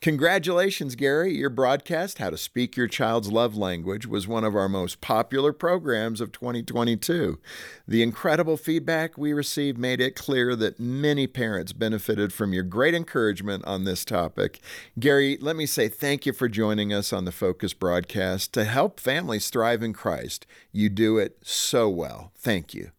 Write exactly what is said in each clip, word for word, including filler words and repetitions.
Congratulations, Gary. Your broadcast, How to Speak Your Child's Love Language, was one of our most popular programs of twenty twenty-two. The incredible feedback we received made it clear that many parents benefited from your great encouragement on this topic. Gary, let me say thank you for joining us on the Focus broadcast to help families thrive in Christ. You do it so well. Thank you.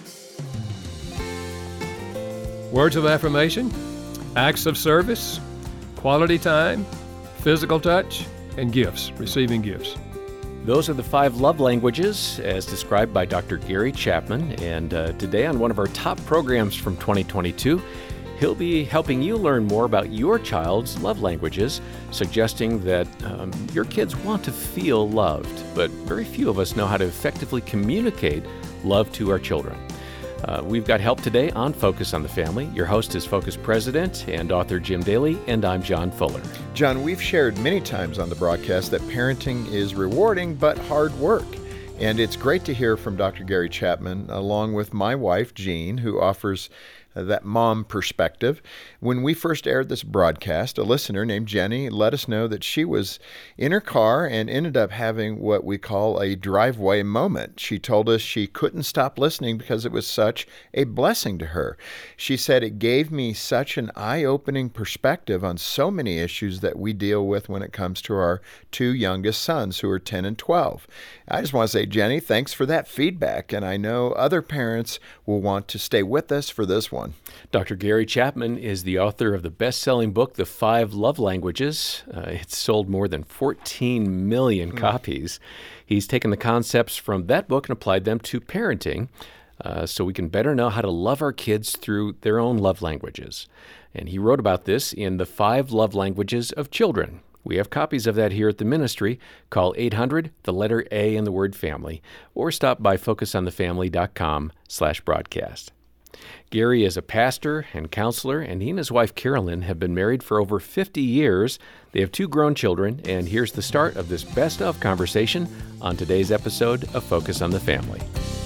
Words of affirmation, acts of service, quality time, physical touch, and gifts, receiving gifts. Those are the five love languages as described by Doctor Gary Chapman. And uh, today on one of our top programs from twenty twenty-two, he'll be helping you learn more about your child's love languages, suggesting that um, your kids want to feel loved, but very few of us know how to effectively communicate love to our children. Uh, we've got help today on Focus on the Family. Your host is Focus President and author Jim Daly, and I'm John Fuller. John, we've shared many times on the broadcast that parenting is rewarding but hard work. And it's great to hear from Doctor Gary Chapman, along with my wife, Jean, who offers uh, that mom perspective. When we first aired this broadcast, a listener named Jenny let us know that she was in her car and ended up having what we call a driveway moment. She told us she couldn't stop listening because it was such a blessing to her. She said, "It gave me such an eye-opening perspective on so many issues that we deal with when it comes to our two youngest sons who are ten and twelve. I just want to say, Jenny, thanks for that feedback, and I know other parents will want to stay with us for this one. Doctor Gary Chapman is the author of the best-selling book, The Five Love Languages. Uh, it's sold more than fourteen million mm. copies. He's taken the concepts from that book and applied them to parenting uh, so we can better know how to love our kids through their own love languages. And he wrote about this in The Five Love Languages of Children. We have copies of that here at the ministry. Call eight hundred, the letter A in the word family, or stop by focusonthefamily.com slash broadcast. Gary is a pastor and counselor, and he and his wife Carolyn have been married for over fifty years. They have two grown children, and here's the start of this best of conversation on today's episode of Focus on the Family.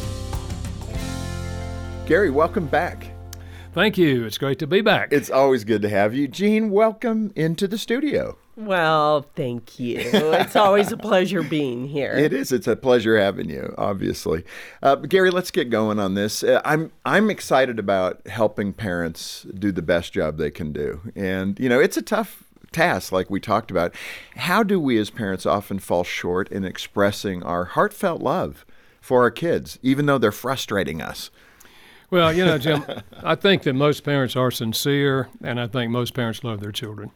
Gary, welcome back. Thank you. It's great to be back. It's always good to have you. Jean, welcome into the studio. Well, thank you. It's always a pleasure being here. It is. It's a pleasure having you, obviously. Uh, Gary, let's get going on this. Uh, I'm I'm excited about helping parents do the best job they can do. And, you know, it's a tough task, like we talked about. How do we as parents often fall short in expressing our heartfelt love for our kids, even though they're frustrating us? Well, you know, Jim, I think that most parents are sincere, and I think most parents love their children.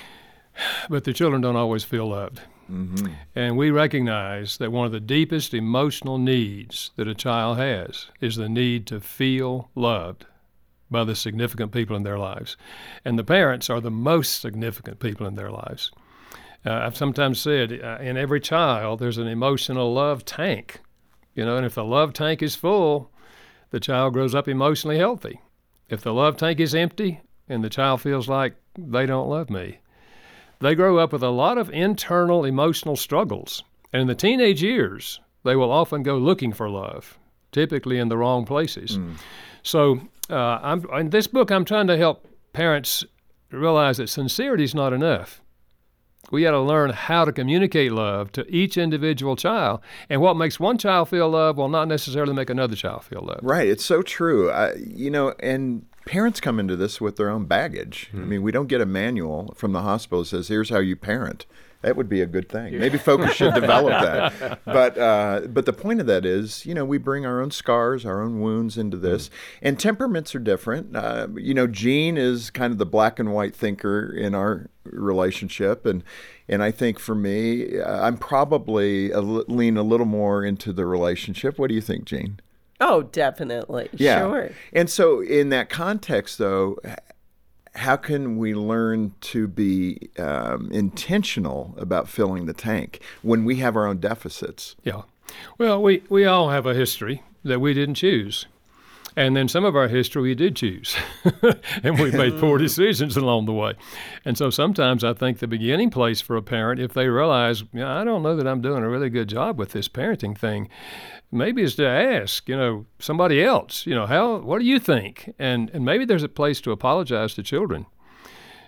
But the children don't always feel loved. Mm-hmm. And we recognize that one of the deepest emotional needs that a child has is the need to feel loved by the significant people in their lives. And the parents are the most significant people in their lives. Uh, I've sometimes said uh, in every child there's an emotional love tank. You know, and if the love tank is full, the child grows up emotionally healthy. If the love tank is empty and the child feels like they don't love me, they grow up with a lot of internal emotional struggles. And in the teenage years, they will often go looking for love, typically in the wrong places. Mm. So uh, I'm, in this book, I'm trying to help parents realize that sincerity is not enough. We got to learn how to communicate love to each individual child. And what makes one child feel love will not necessarily make another child feel love. Right. It's so true. I, you know, and parents come into this with their own baggage. Hmm. I mean, we don't get a manual from the hospital that says, here's how you parent. That would be a good thing. Yeah. Maybe Focus should develop that. But uh, but the point of that is, you know, we bring our own scars, our own wounds into this. And temperaments are different. Uh, you know, Jean is kind of the black and white thinker in our relationship. And and I think for me, uh, I'm probably a, lean a little more into the relationship. What do you think, Jean? Oh, definitely. Yeah. Sure. And so in that context, though, how can we learn to be um, intentional about filling the tank when we have our own deficits? Yeah. Well, we, we all have a history that we didn't choose. And then some of our history we did choose. And we made poor decisions along the way. And so sometimes I think the beginning place for a parent, if they realize, you know, I don't know that I'm doing a really good job with this parenting thing, maybe is to ask, you know, somebody else, you know, how, what do you think? And and maybe there's a place to apologize to children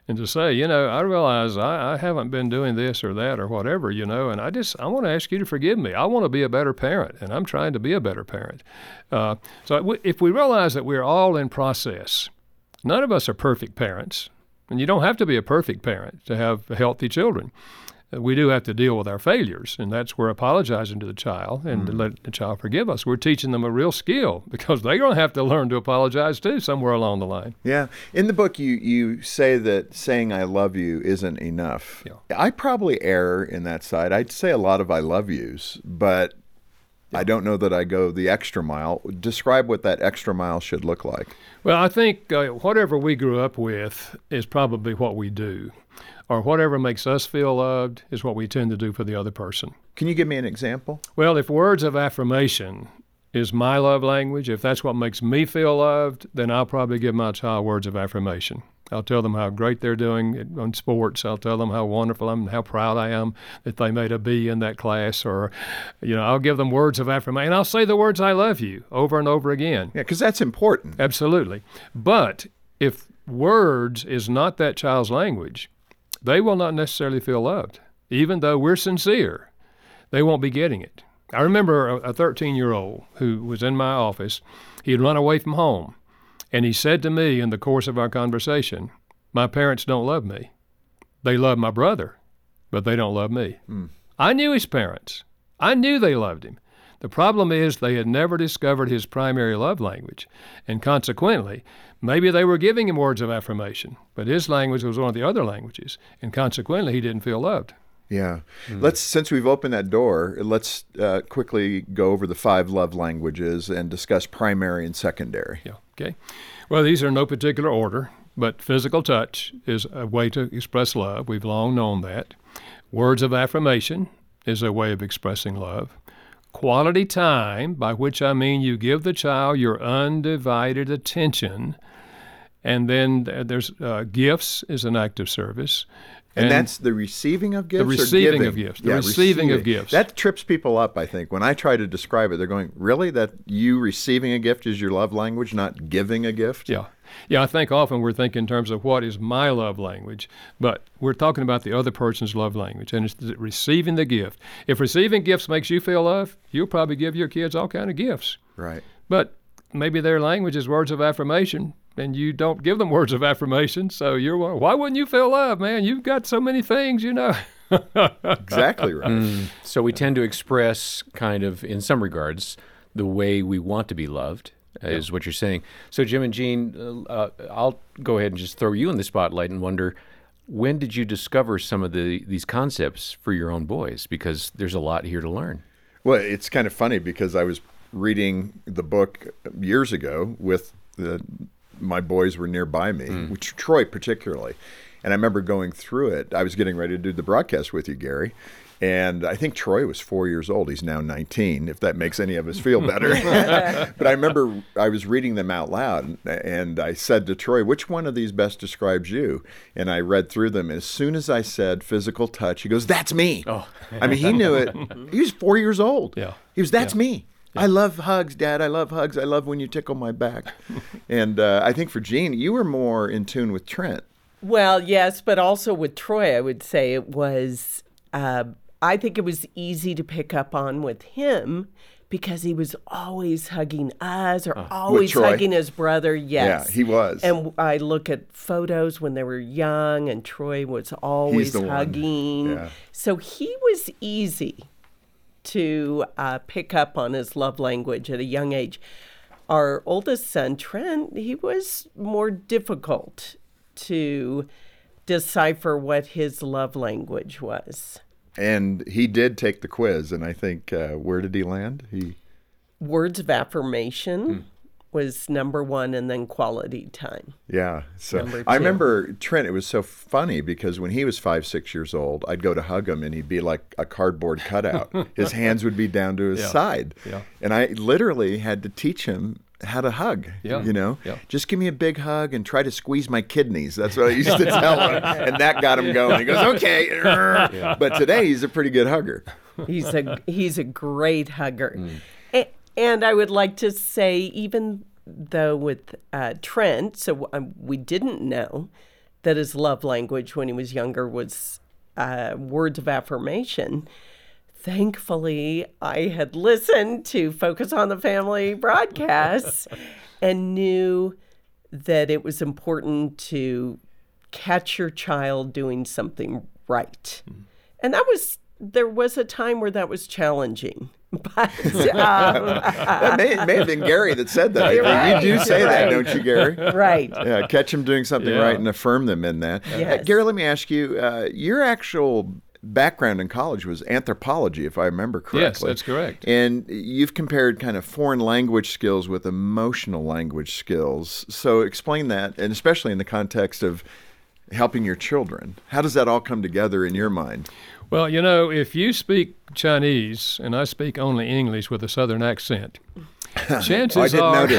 and to say, you know, I realize I, I haven't been doing this or that or whatever, you know, and I just, I want to ask you to forgive me. I want to be a better parent, and I'm trying to be a better parent. Uh, so if we realize that we're all in process, none of us are perfect parents, and you don't have to be a perfect parent to have healthy children. We do have to deal with our failures, and that's where apologizing to the child and mm. to let the child forgive us. We're teaching them a real skill because they're going to have to learn to apologize too somewhere along the line. Yeah. In the book, you, you say that saying I love you isn't enough. Yeah. I probably err in that side. I'd say a lot of I love yous, but yeah. I don't know that I go the extra mile. Describe what that extra mile should look like. Well, I think uh, whatever we grew up with is probably what we do. Or whatever makes us feel loved is what we tend to do for the other person. Can you give me an example? Well, if words of affirmation is my love language, if that's what makes me feel loved, then I'll probably give my child words of affirmation. I'll tell them how great they're doing on sports. I'll tell them how wonderful I'm, how proud I am that they made a B in that class. Or, you know, I'll give them words of affirmation. And I'll say the words I love you over and over again. Yeah, because that's important. Absolutely. But if words is not that child's language, they will not necessarily feel loved. Even though we're sincere, they won't be getting it. I remember a thirteen-year-old who was in my office. He had run away from home, and he said to me in the course of our conversation, my parents don't love me. They love my brother, but they don't love me. Mm. I knew his parents. I knew they loved him. The problem is they had never discovered his primary love language, and consequently, maybe they were giving him words of affirmation, but his language was one of the other languages, and consequently, he didn't feel loved. Yeah. Mm. Let's, since we've opened that door, let's uh, quickly go over the five love languages and discuss primary and secondary. Yeah. Okay. Well, these are in no particular order, but physical touch is a way to express love. We've long known that. Words of affirmation is a way of expressing love. Quality time, by which I mean you give the child your undivided attention. And then there's uh, gifts is an act of service. And, and that's the receiving of gifts? The receiving or of gifts. The yeah, receiving, receiving of gifts. That trips people up, I think. When I try to describe it, they're going, really? That you receiving a gift is your love language, not giving a gift? Yeah. Yeah, I think often we're thinking in terms of what is my love language, but we're talking about the other person's love language, and it's receiving the gift. If receiving gifts makes you feel loved, you'll probably give your kids all kind of gifts. Right. But maybe their language is words of affirmation, and you don't give them words of affirmation, so you're, why wouldn't you feel loved, man? You've got so many things, you know. Exactly right. Mm. So we tend to express kind of, in some regards, the way we want to be loved. Is yeah. what you're saying. So, Jim and Jean, uh, I'll go ahead and just throw you in the spotlight and wonder, when did you discover some of the these concepts for your own boys? Because there's a lot here to learn. Well, it's kind of funny because I was reading the book years ago with the, my boys were nearby me, mm. which Troy particularly. And I remember going through it. I was getting ready to do the broadcast with you, Gary. And I think Troy was four years old. He's now nineteen, if that makes any of us feel better. But I remember I was reading them out loud, and I said to Troy, which one of these best describes you? And I read through them. As soon as I said physical touch, he goes, that's me. Oh. I mean, he knew it. He was four years old. Yeah. He was, that's yeah. me. Yeah. I love hugs, Dad. I love hugs. I love when you tickle my back. And uh, I think for Jean, you were more in tune with Trent. Well, yes, but also with Troy, I would say it was... Uh, I think it was easy to pick up on with him because he was always hugging us or uh, always hugging his brother. Yes. Yeah, he was. And I look at photos when they were young and Troy was always hugging. Yeah. So he was easy to uh, pick up on his love language at a young age. Our oldest son, Trent, he was more difficult to decipher what his love language was. And he did take the quiz, and I think, uh, where did he land? He Words of affirmation hmm. was number one, and then quality time. Yeah. So I remember Trent, it was so funny because when he was five, six years old, I'd go to hug him, and he'd be like a cardboard cutout. His hands would be down to his yeah. side. Yeah. And I literally had to teach him how to hug, yeah. you know, yeah. just give me a big hug and try to squeeze my kidneys. That's what I used to tell him. And that got him going. He goes, okay. Yeah. But today he's a pretty good hugger. He's a, he's a great hugger. Mm. And, and I would like to say, even though with uh, Trent, so um, we didn't know, that his love language when he was younger was uh, words of affirmation. Thankfully, I had listened to Focus on the Family broadcasts and knew that it was important to catch your child doing something right. Mm. And that was, there was a time where that was challenging. But um, that may, may have been Gary that said that. Right, you do say right. that, don't you, Gary? Right. Yeah, catch them doing something yeah. right and affirm them in that. Yes. Uh, Gary, let me ask you, uh, your actual background in college was anthropology, if I remember correctly. Yes, that's correct. And you've compared kind of foreign language skills with emotional language skills. So explain that, and especially in the context of helping your children. How does that all come together in your mind? Well, you know, if you speak Chinese and I speak only English with a Southern accent, chances I didn't are,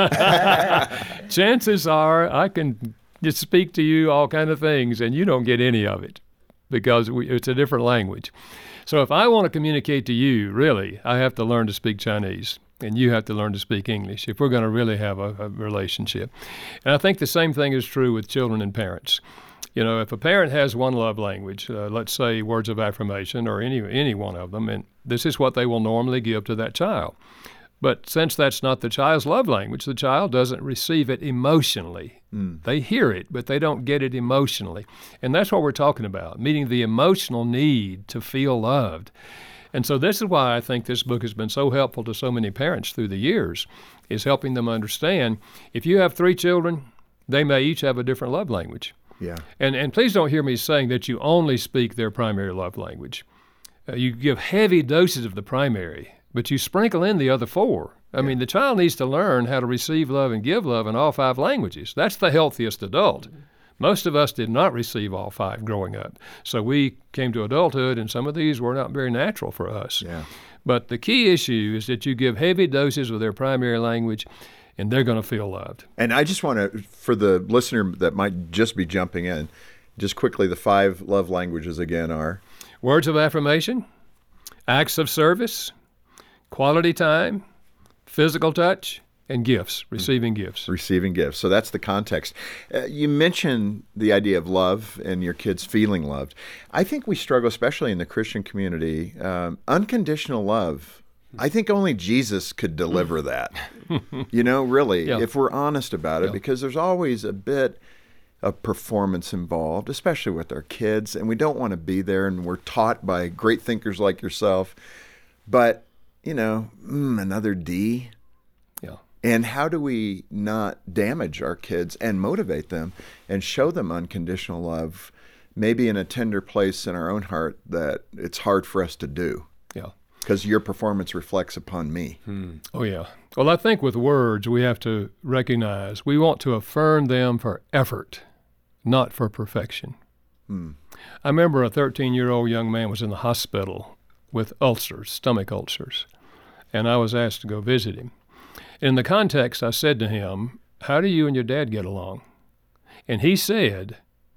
notice. chances are I can just speak to you all kind of things and you don't get any of it because we, it's a different language. So if I want to communicate to you, really, I have to learn to speak Chinese. And you have to learn to speak English if we're going to really have a, a relationship. And I think the same thing is true with children and parents. You know, if a parent has one love language, uh, let's say words of affirmation or any any one of them, and this is what they will normally give to that child. But since that's not the child's love language, the child doesn't receive it emotionally. Mm. They hear it, but they don't get it emotionally. And that's what we're talking about, meeting the emotional need to feel loved. And so this is why I think this book has been so helpful to so many parents through the years, is helping them understand if you have three children, they may each have a different love language. Yeah. And and please don't hear me saying that you only speak their primary love language. Uh, you give heavy doses of the primary, but you sprinkle in the other four. I yeah. mean, the child needs to learn how to receive love and give love in all five languages. That's the healthiest adult. Mm-hmm. Most of us did not receive all five growing up. So we came to adulthood, and some of these were not very natural for us. Yeah. But the key issue is that you give heavy doses of their primary language, and they're going to feel loved. And I just want to, for the listener that might just be jumping in, just quickly, the five love languages again are? Words of affirmation, acts of service, quality time, physical touch, and gifts, receiving gifts. Receiving gifts. So that's the context. Uh, you mentioned the idea of love and your kids feeling loved. I think we struggle, especially in the Christian community, um, unconditional love. I think only Jesus could deliver that, you know, really, yeah. if we're honest about it, yeah. because there's always a bit of performance involved, especially with our kids, and we don't want to be there, and we're taught by great thinkers like yourself. But, you know, mm, another D. Yeah. And how do we not damage our kids and motivate them and show them unconditional love, maybe in a tender place in our own heart that it's hard for us to do? Yeah. Because your performance reflects upon me. Hmm. Oh, yeah. Well, I think with words, we have to recognize we want to affirm them for effort, not for perfection. Hmm. I remember a thirteen-year-old young man was in the hospital with ulcers, stomach ulcers, and I was asked to go visit him. In the context, I said to him, "How do you and your dad get along?" And he said,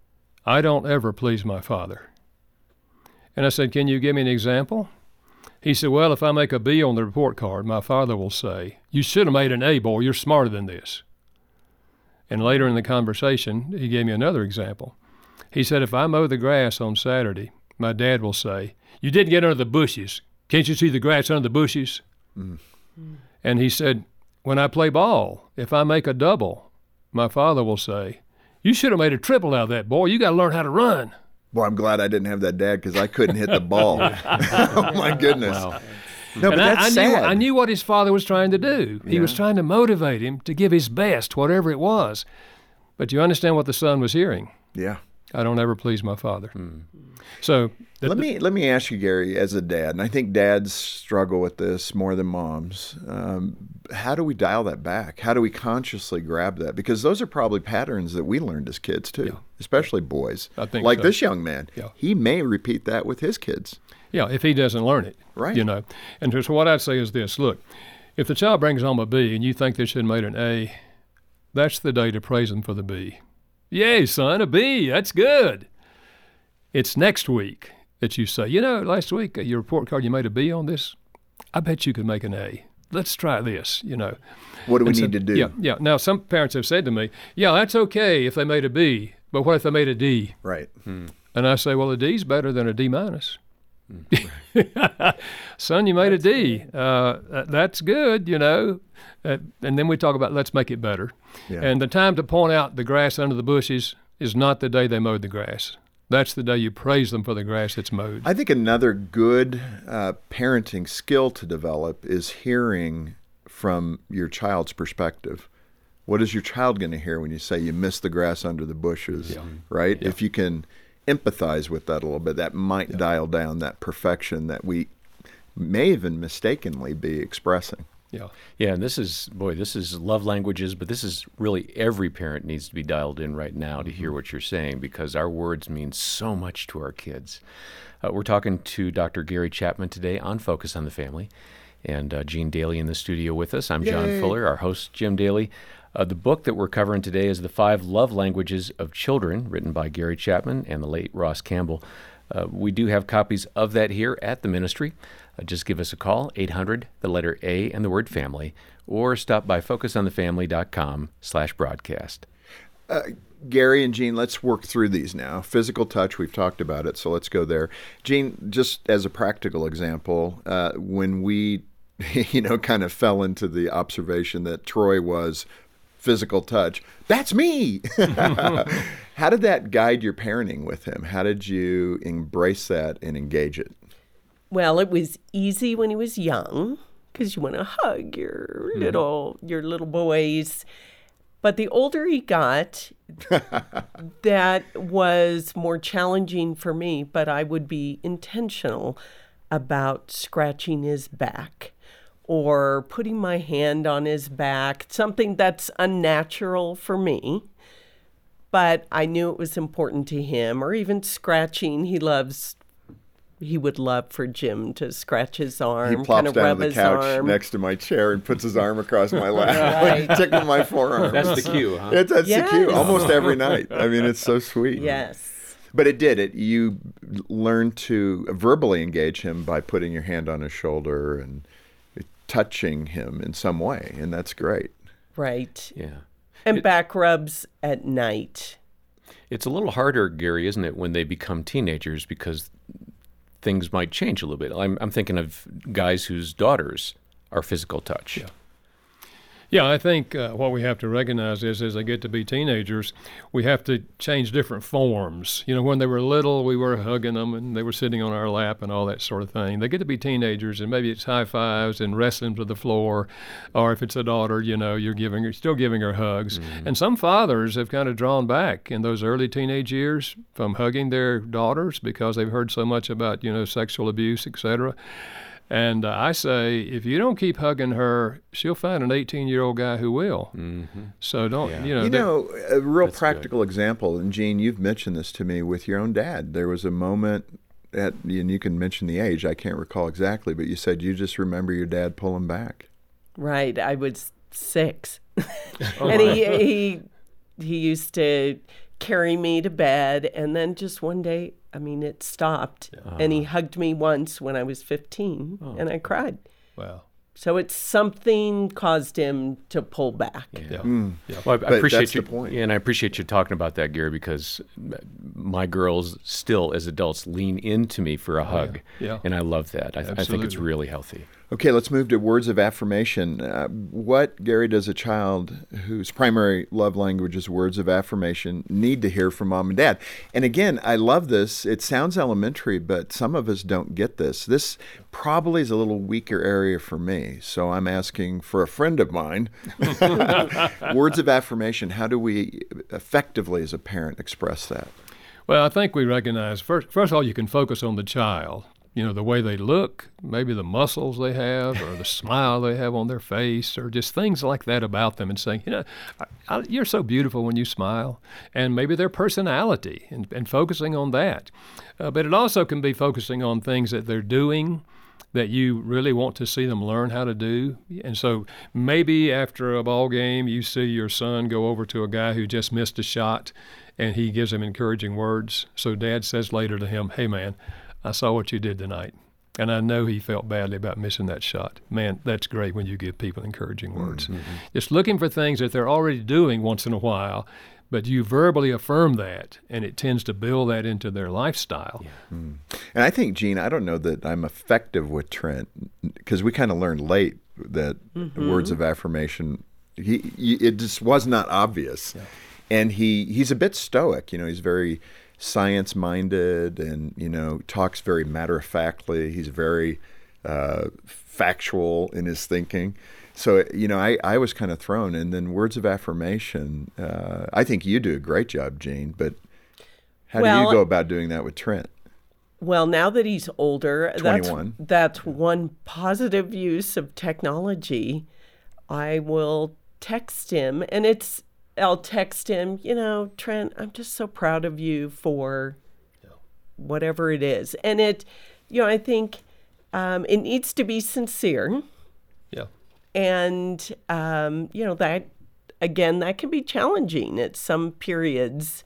"I don't ever please my father." And I said, "Can you give me an example?" He said, "Well, if I make a B on the report card, my father will say, 'You should have made an A, boy. You're smarter than this.'" And later in the conversation, he gave me another example. He said, "If I mow the grass on Saturday, my dad will say, 'You didn't get under the bushes. Can't you see the grass under the bushes?'" Mm. Mm. And he said, "When I play ball, if I make a double, my father will say, 'You should have made a triple out of that, boy. You got to learn how to run.'" Boy, I'm glad I didn't have that dad because I couldn't hit the ball. Oh, my goodness. Wow. No, but and that's I, I sad. Knew, I knew what his father was trying to do. He yeah. was trying to motivate him to give his best, whatever it was. But you understand what the son was hearing? Yeah. I don't ever please my father. Hmm. So the, let me let me ask you, Gary, as a dad, and I think dads struggle with this more than moms. Um, how do we dial that back? How do we consciously grab that? Because those are probably patterns that we learned as kids too, yeah. especially boys. I think like so. This young man, yeah. he may repeat that with his kids. Yeah, if he doesn't learn it, right? You know, and so what I'd say is this: look, if the child brings home a B and you think they should have made an A, that's the day to praise them for the B. Yay, son, a B. That's good. It's next week that you say, you know, last week, uh, your report card, you made a B on this. I bet you could make an A. Let's try this, you know. What do we and need so, to do? Yeah, yeah. Now, some parents have said to me, yeah, that's okay if they made a B, but what if they made a D? Right. Hmm. And I say, well, a D's better than a D minus. Son, you made that's a D. Uh, that's good, you know. Uh, and then we talk about let's make it better. Yeah. And the time to point out the grass under the bushes is not the day they mowed the grass. That's the day you praise them for the grass that's mowed. I think another good uh, parenting skill to develop is hearing from your child's perspective. What is your child going to hear when you say you missed the grass under the bushes, yeah. right? Yeah. If you can empathize with that a little bit, that might yeah. dial down that perfection that we may even mistakenly be expressing. Yeah. Yeah, and this is, boy, this is love languages, but this is really every parent needs to be dialed in right now to hear what you're saying, because our words mean so much to our kids. Uh, we're talking to Doctor Gary Chapman today on Focus on the Family, and uh, Gene Daly in the studio with us. I'm Yay. John Fuller, our host, Jim Daly. Uh, the book that we're covering today is The Five Love Languages of Children, written by Gary Chapman and the late Ross Campbell. Uh, we do have copies of that here at the ministry. Uh, just give us a call, eight hundred, the letter A and the word family, or stop by focusonthefamily.com slash broadcast. Uh, Gary and Gene, let's work through these now. Physical touch, we've talked about it, so let's go there. Gene, just as a practical example, uh, when we, you know, kind of fell into the observation that Troy was physical touch, that's me. How did that guide your parenting with him? How did you embrace that and engage it? Well, it was easy when he was young because you want to hug your mm. little your little boys. But the older he got, that was more challenging for me. But I would be intentional about scratching his back or putting my hand on his back, something that's unnatural for me. But I knew it was important to him, or even scratching. He loves, he would love for Jim to scratch his arm, he plops kind of down rub to the his couch arm. next to my chair and puts his arm across my lap, right. like tickling my forearm. That's the cue, huh? It's, that's yes. the cue, almost every night. I mean, it's so sweet. Yes. But it did. It You learned to verbally engage him by putting your hand on his shoulder and touching him in some way, and that's great. Right. Yeah. And it, back rubs at night. It's a little harder, Gary, isn't it, when they become teenagers, because things might change a little bit. I'm, I'm thinking of guys whose daughters are physical touch. Yeah. Yeah, I think uh, what we have to recognize is as they get to be teenagers, we have to change different forms. You know, when they were little, we were hugging them and they were sitting on our lap and all that sort of thing. They get to be teenagers and maybe it's high fives and wrestling to the floor, or if it's a daughter, you know, you're giving her, still giving her hugs. Mm-hmm. And some fathers have kind of drawn back in those early teenage years from hugging their daughters because they've heard so much about, you know, sexual abuse, et cetera. And uh, I say, if you don't keep hugging her, she'll find an eighteen-year-old guy who will. Mm-hmm. So don't, yeah. you know. You know, a real practical good. example, and Gene, you've mentioned this to me with your own dad. There was a moment, at, and you can mention the age, I can't recall exactly, but you said you just remember your dad pulling back. Right. I was six. oh, and he, he, he used to carry me to bed, and then just one day, I mean, it stopped. Uh-huh. And he hugged me once when I was fifteen, oh. and I cried. Wow. So it's something caused him to pull back. Yeah. Mm. yeah. Well, I, I appreciate that's you, the point. Yeah, and I appreciate you talking about that, Gary, because my girls still, as adults, lean into me for a hug. Yeah. yeah. And I love that. I, I think it's really healthy. Okay, let's move to words of affirmation. Uh, what, Gary, does a child whose primary love language is words of affirmation need to hear from mom and dad? And again, I love this. It sounds elementary, but some of us don't get this. This probably is a little weaker area for me, so I'm asking for a friend of mine. Words of affirmation, how do we effectively as a parent express that? Well, I think we recognize, first, first of all, you can focus on the child. You know, the way they look, maybe the muscles they have, or the smile they have on their face, or just things like that about them, and saying, you know, I, I, you're so beautiful when you smile, and maybe their personality, and, and focusing on that. Uh, but it also can be focusing on things that they're doing that you really want to see them learn how to do. And so maybe after a ball game, you see your son go over to a guy who just missed a shot, and he gives him encouraging words. So dad says later to him, hey, man, I saw what you did tonight, and I know he felt badly about missing that shot. Man, that's great when you give people encouraging words. Mm-hmm. Just looking for things that they're already doing once in a while, but you verbally affirm that, and it tends to build that into their lifestyle. Yeah. Mm. And I think, Gene, I don't know that I'm effective with Trent, because we kind of learned late that mm-hmm. words of affirmation, he, he it just was not obvious. Yeah. And he, he's a bit stoic. You know, he's very science-minded and, you know, talks very matter-of-factly. He's very uh, factual in his thinking. So, you know, I, I was kind of thrown. And then words of affirmation, uh, I think you do a great job, Gene, but how well, do you go about doing that with Trent? Well, now that he's older, twenty-one. That's, that's one positive use of technology. I will text him, and it's, I'll text him, you know, Trent, I'm just so proud of you for yeah. whatever it is. And it, you know, I think um, it needs to be sincere. Yeah. And, um, you know, that, again, that can be challenging at some periods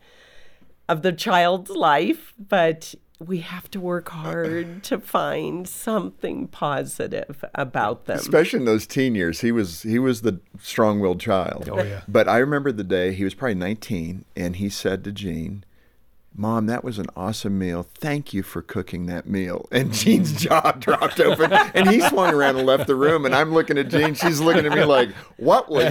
of the child's life, but we have to work hard to find something positive about them. Especially in those teen years. He was he was the strong-willed child. Oh, yeah. But I remember the day, he was probably nineteen, and he said to Gene, Mom, that was an awesome meal. Thank you for cooking that meal. And Jean's jaw dropped open, and he swung around and left the room. And I'm looking at Jean. She's looking at me like, what was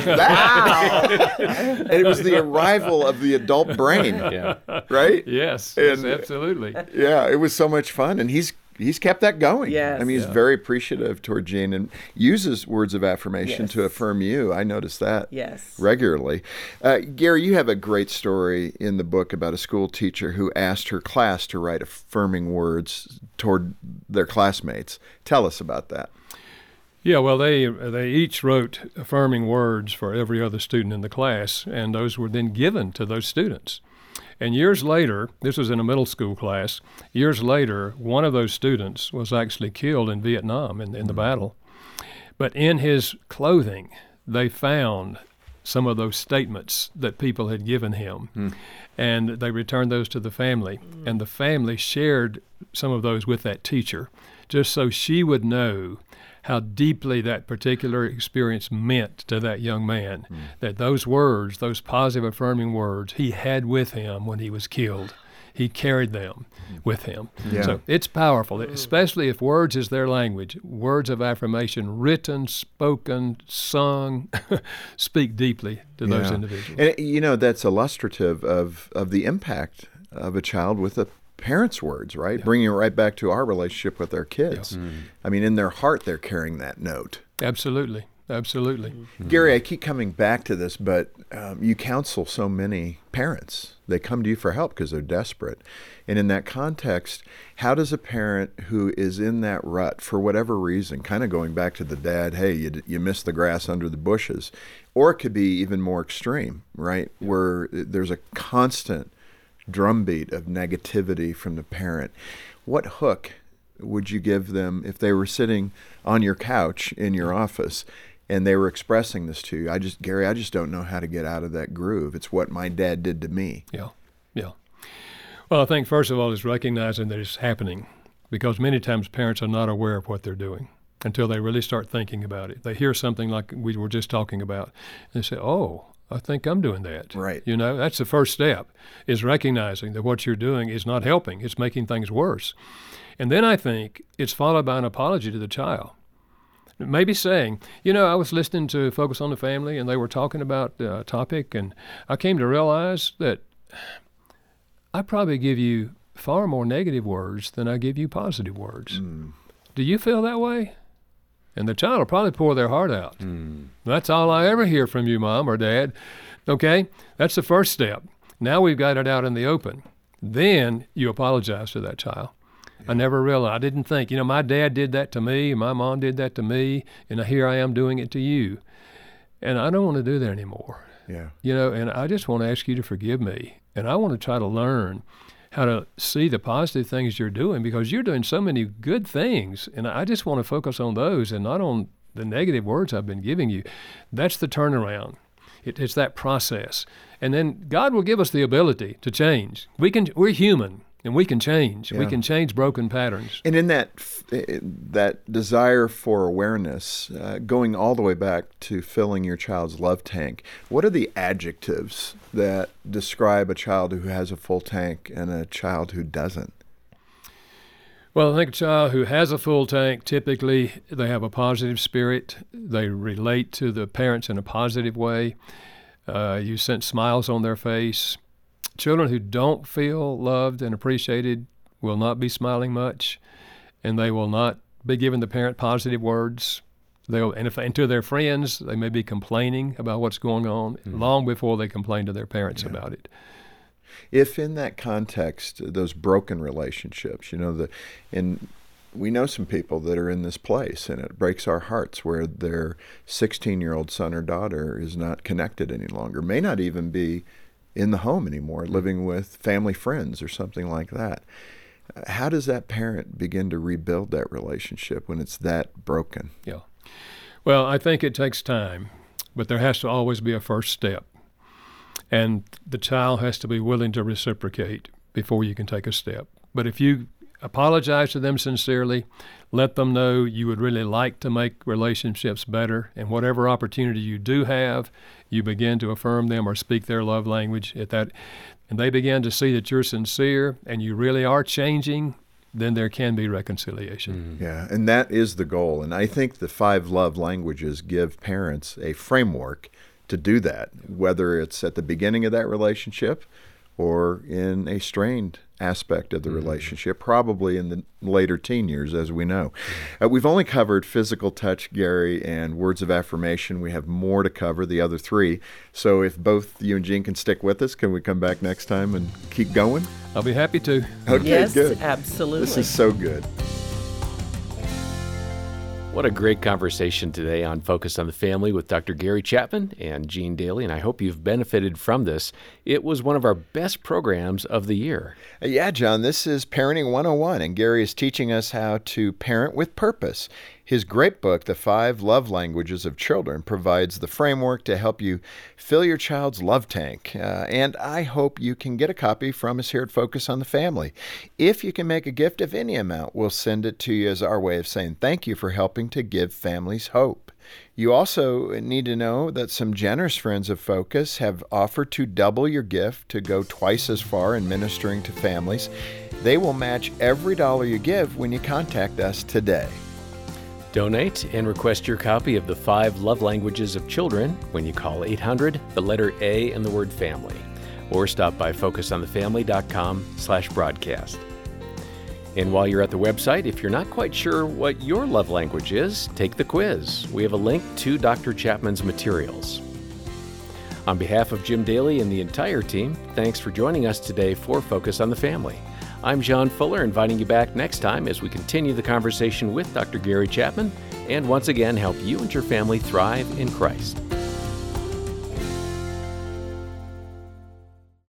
that? And it was the arrival of the adult brain, yeah. right? Yes, and, yes, absolutely. Yeah, it was so much fun. And he's he's kept that going. Yes. I mean, he's yeah. very appreciative toward Jean and uses words of affirmation yes. to affirm you. I notice that yes. regularly. Uh, Gary, you have a great story in the book about a school teacher who asked her class to write affirming words toward their classmates. Tell us about that. Yeah, well, they they each wrote affirming words for every other student in the class, and those were then given to those students. And years later, this was in a middle school class, years later, one of those students was actually killed in Vietnam in, in the battle. But in his clothing, they found some of those statements that people had given him. Mm. And they returned those to the family. Mm. And the family shared some of those with that teacher, just so she would know how deeply that particular experience meant to that young man, mm. that those words, those positive affirming words, he had with him when he was killed. He carried them mm. with him. Yeah. So it's powerful, especially if words is their language. Words of affirmation, written, spoken, sung, speak deeply to yeah. those individuals. And, you know, that's illustrative of, of the impact of a child with a parents' words, right? Yeah. Bringing it right back to our relationship with our kids. Yeah. Mm. I mean, in their heart, they're carrying that note. Absolutely. Absolutely. Mm-hmm. Gary, I keep coming back to this, but um, you counsel so many parents. They come to you for help because they're desperate. And in that context, how does a parent who is in that rut for whatever reason, kind of going back to the dad, hey, you, you missed the grass under the bushes, or it could be even more extreme, right? Yeah. Where there's a constant drumbeat of negativity from the parent. What hook would you give them if they were sitting on your couch in your office and they were expressing this to you? I just, Gary, I just don't know how to get out of that groove. It's what my dad did to me. Yeah, yeah. Well, I think first of all is recognizing that it's happening, because many times parents are not aware of what they're doing until they really start thinking about it. They hear something like we were just talking about, and they say, oh, I think I'm doing that. Right. You know, that's the first step, is recognizing that what you're doing is not helping. It's making things worse. And then I think it's followed by an apology to the child. Maybe saying, you know, I was listening to Focus on the Family, and they were talking about a topic, and I came to realize that I probably give you far more negative words than I give you positive words. Mm. Do you feel that way? And the child will probably pour their heart out. Mm. That's all I ever hear from you, Mom or Dad. Okay? That's the first step. Now we've got it out in the open. Then you apologize to that child. Yeah. I never realized, I didn't think, you know, my dad did that to me, my mom did that to me, and here I am doing it to you. And I don't want to do that anymore. Yeah. You know, and I just want to ask you to forgive me. And I want to try to learn how to see the positive things you're doing, because you're doing so many good things, and I just want to focus on those and not on the negative words I've been giving you. That's the turnaround. It, it's that process. And then God will give us the ability to change. We can, we're human, And we can change. Yeah. We can change broken patterns. And in that that desire for awareness, uh, going all the way back to filling your child's love tank, what are the adjectives that describe a child who has a full tank and a child who doesn't? Well, I think a child who has a full tank, typically they have a positive spirit. They relate to the parents in a positive way. Uh, you sense smiles on their face. Children who don't feel loved and appreciated will not be smiling much, and they will not be giving the parent positive words. They'll, and, if, and to their friends, they may be complaining about what's going on mm-hmm. long before they complain to their parents yeah. about it. If in that context, those broken relationships, you know, the in we know some people that are in this place, and it breaks our hearts, where their sixteen-year-old son or daughter is not connected any longer, may not even be in the home anymore, living with family friends or something like that. How does that parent begin to rebuild that relationship when it's that broken? Yeah. Well, I think it takes time, but there has to always be a first step. And the child has to be willing to reciprocate before you can take a step. But if you apologize to them sincerely, let them know you would really like to make relationships better, and whatever opportunity you do have, you begin to affirm them or speak their love language at that, and they begin to see that you're sincere and you really are changing, then there can be reconciliation. Mm. Yeah, and that is the goal. And I think the five love languages give parents a framework to do that, whether it's at the beginning of that relationship or in a strained aspect of the mm-hmm. relationship, probably in the later teen years, as we know. Mm-hmm. Uh, we've only covered physical touch, Gary, and words of affirmation. We have more to cover, the other three. So if both you and Jean can stick with us, can we come back next time and keep going? I'll be happy to. Okay, yes, good. Absolutely. This is so good. What a great conversation today on Focus on the Family with Doctor Gary Chapman and Jean Daly, and I hope you've benefited from this. It was one of our best programs of the year. Yeah, John, this is Parenting one oh one, and Gary is teaching us how to parent with purpose. His great book, The Five Love Languages of Children, provides the framework to help you fill your child's love tank. Uh, and I hope you can get a copy from us here at Focus on the Family. If you can make a gift of any amount, we'll send it to you as our way of saying thank you for helping to give families hope. You also need to know that some generous friends of Focus have offered to double your gift to go twice as far in ministering to families. They will match every dollar you give when you contact us today. Donate and request your copy of The Five Love Languages of Children when you call eight hundred, the letter A, and the word family, or stop by focusonthefamily.com slash broadcast. And while you're at the website, if you're not quite sure what your love language is, take the quiz. We have a link to Doctor Chapman's materials. On behalf of Jim Daly and the entire team, thanks for joining us today for Focus on the Family. I'm John Fuller, inviting you back next time as we continue the conversation with Doctor Gary Chapman and once again help you and your family thrive in Christ.